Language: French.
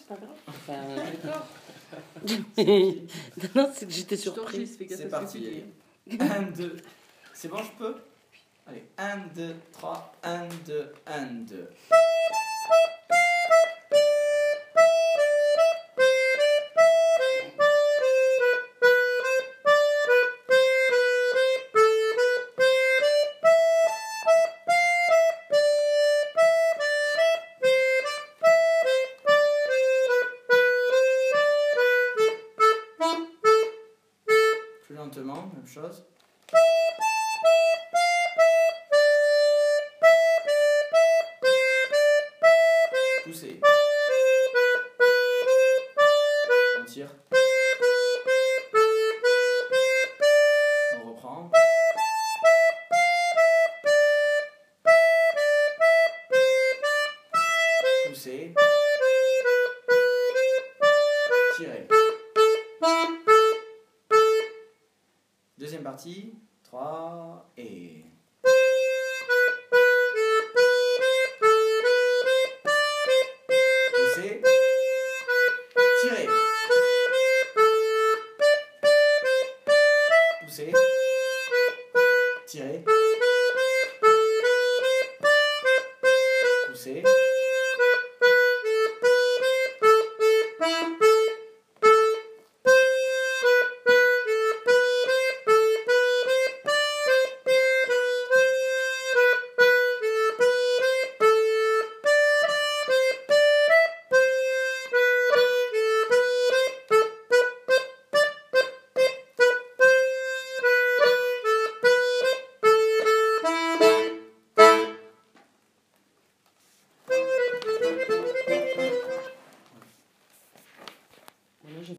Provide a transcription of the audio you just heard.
pas grave. Enfin, d'accord. Mais... Non, c'est que j'étais surprise. C'est parti. 1, 2. C'est bon, je peux? Allez, 1, 2, 3. 1, 2, 1, 2. Plus lentement, même chose. Poussez. On tire. On reprend. Poussez. Tirez. Deuxième partie. 3 et... Poussez. Tirez. Poussez. Tirez. Poussez.